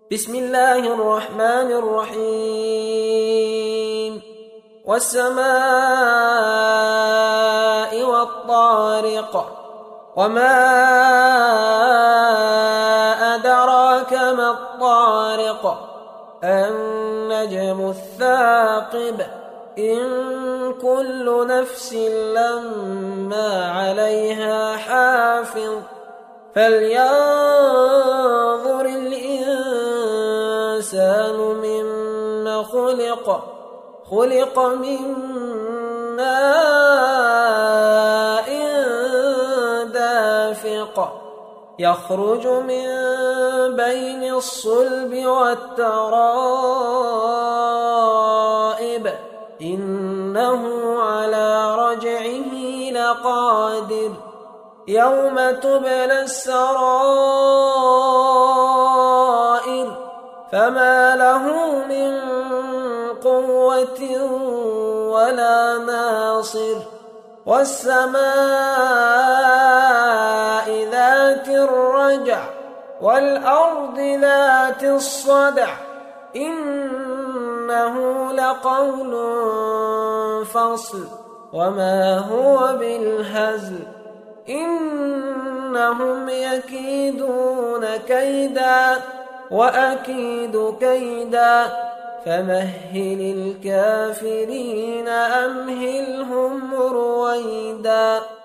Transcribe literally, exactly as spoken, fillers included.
بسم الله الرحمن الرحيم والسماء والطارق وما أدراك ما الطارق النجم الثاقب إن كل نفس لما عليها حافظ فلينظر الإنسان مما خلق خلق من ماء دافق يخرج من بين الصلب والترائب إنه على رجعه لقادر يوم تبلى السرائر فما له من قوة ولا ناصر والسماء ذات الرجع والأرض ذات الصدع إنه لقول فصل وما هو بالهزل إنهم يكيدون كيدا وأكيد كيدا فمهل الكافرين أمهلهم رويدا.